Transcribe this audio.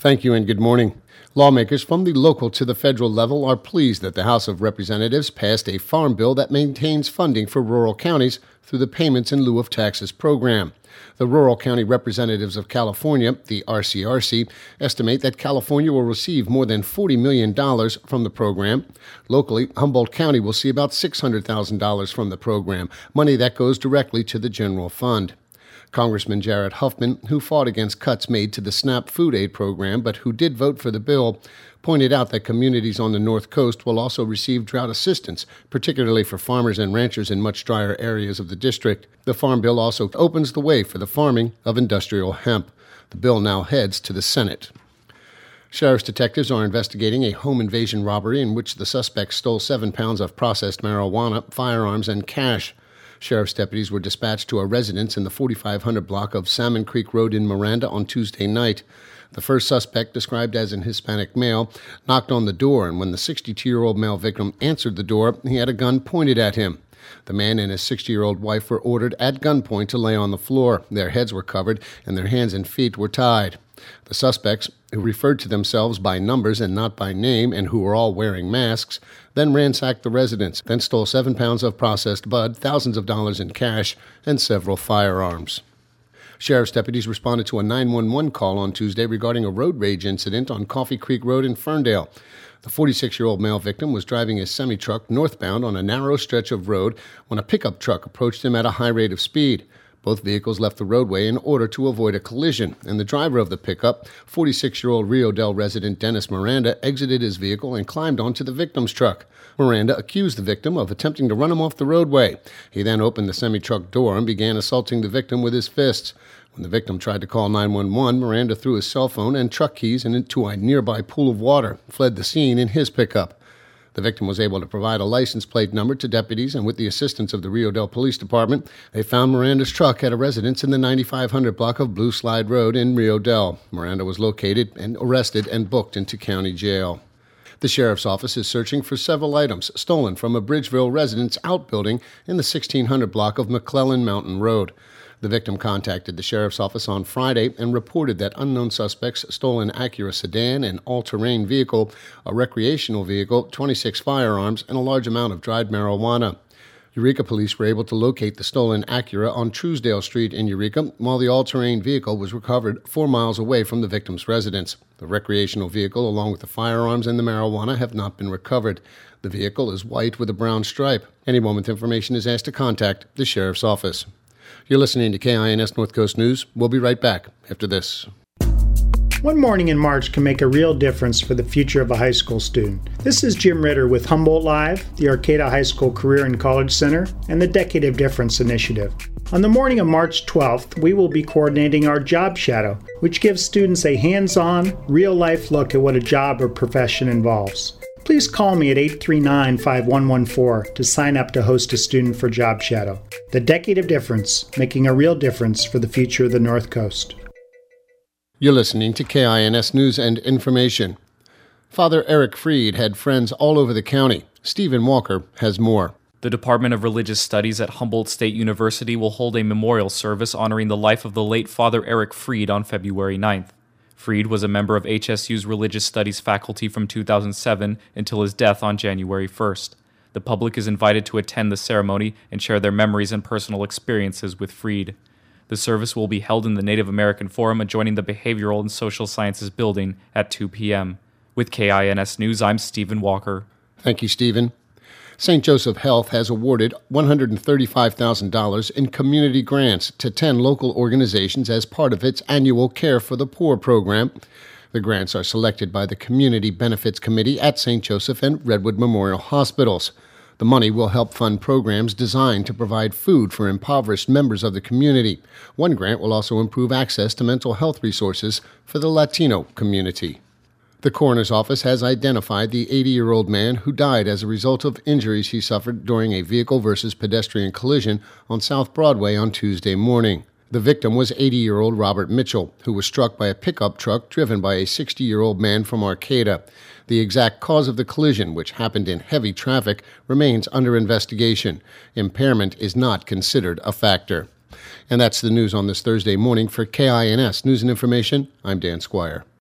Thank you and good morning. Lawmakers from the local to the federal level are pleased that the House of Representatives passed a farm bill that maintains funding for rural counties through the Payments in Lieu of Taxes program. The Rural County Representatives of California, the RCRC, estimate that California will receive more than $40 million from the program. Locally, Humboldt County will see about $600,000 from the program, money that goes directly to the general fund. Congressman Jared Huffman, who fought against cuts made to the SNAP food aid program but who did vote for the bill, pointed out that communities on the North Coast will also receive drought assistance, particularly for farmers and ranchers in much drier areas of the district. The Farm Bill also opens the way for the farming of industrial hemp. The bill now heads to the Senate. Sheriff's detectives are investigating a home invasion robbery in which the suspects stole 7 pounds of processed marijuana, firearms, and cash. Sheriff's deputies were dispatched to a residence in the 4500 block of Salmon Creek Road in Miranda on Tuesday night. The first suspect, described as an Hispanic male, knocked on the door, and when the 62-year-old male victim answered the door, he had a gun pointed at him. The man and his 60-year-old wife were ordered at gunpoint to lay on the floor. Their heads were covered, and their hands and feet were tied. The suspects, who referred to themselves by numbers and not by name and who were all wearing masks, then ransacked the residence, then stole 7 pounds of processed bud, thousands of dollars in cash, and several firearms. Sheriff's deputies responded to a 911 call on Tuesday regarding a road rage incident on Coffee Creek Road in Ferndale. The 46-year-old male victim was driving his semi-truck northbound on a narrow stretch of road when a pickup truck approached him at a high rate of speed. Both vehicles left the roadway in order to avoid a collision, and the driver of the pickup, 46-year-old Rio Dell resident Dennis Miranda, exited his vehicle and climbed onto the victim's truck. Miranda accused the victim of attempting to run him off the roadway. He then opened the semi-truck door and began assaulting the victim with his fists. When the victim tried to call 911, Miranda threw his cell phone and truck keys into a nearby pool of water, fled the scene in his pickup. The victim was able to provide a license plate number to deputies, and with the assistance of the Rio Dell Police Department, they found Miranda's truck at a residence in the 9500 block of Blue Slide Road in Rio Dell. Miranda was located and arrested and booked into county jail. The sheriff's office is searching for several items stolen from a Bridgeville residence outbuilding in the 1600 block of McClellan Mountain Road. The victim contacted the sheriff's office on Friday and reported that unknown suspects stole an Acura sedan, an all-terrain vehicle, a recreational vehicle, 26 firearms, and a large amount of dried marijuana. Eureka police were able to locate the stolen Acura on Truesdale Street in Eureka, while the all-terrain vehicle was recovered 4 miles away from the victim's residence. The recreational vehicle, along with the firearms and the marijuana, have not been recovered. The vehicle is white with a brown stripe. Any moment information is asked to contact the sheriff's office. You're listening to KINS North Coast News. We'll be right back after this. One morning in March can make a real difference for the future of a high school student. This is Jim Ritter with Humboldt Live, the Arcata High School Career and College Center, and the Decade of Difference Initiative. On the morning of March 12th, we will be coordinating our Job Shadow, which gives students a hands-on, real-life look at what a job or profession involves. Please call me at 839-5114 to sign up to host a student for Job Shadow. The Decade of Difference, making a real difference for the future of the North Coast. You're listening to KINS News and Information. Father Eric Freed had friends all over the county. Stephen Walker has more. The Department of Religious Studies at Humboldt State University will hold a memorial service honoring the life of the late Father Eric Freed on February 9th. Freed was a member of HSU's Religious Studies faculty from 2007 until his death on January 1st. The public is invited to attend the ceremony and share their memories and personal experiences with Freed. The service will be held in the Native American Forum adjoining the Behavioral and Social Sciences Building at 2 p.m. With KINS News, I'm Stephen Walker. Thank you, Stephen. St. Joseph Health has awarded $135,000 in community grants to 10 local organizations as part of its annual Care for the Poor program. The grants are selected by the Community Benefits Committee at St. Joseph and Redwood Memorial Hospitals. The money will help fund programs designed to provide food for impoverished members of the community. One grant will also improve access to mental health resources for the Latino community. The coroner's office has identified the 80-year-old man who died as a result of injuries he suffered during a vehicle versus pedestrian collision on South Broadway on Tuesday morning. The victim was 80-year-old Robert Mitchell, who was struck by a pickup truck driven by a 60-year-old man from Arcata. The exact cause of the collision, which happened in heavy traffic, remains under investigation. Impairment is not considered a factor. And that's the news on this Thursday morning. For KINS News and Information, I'm Dan Squire.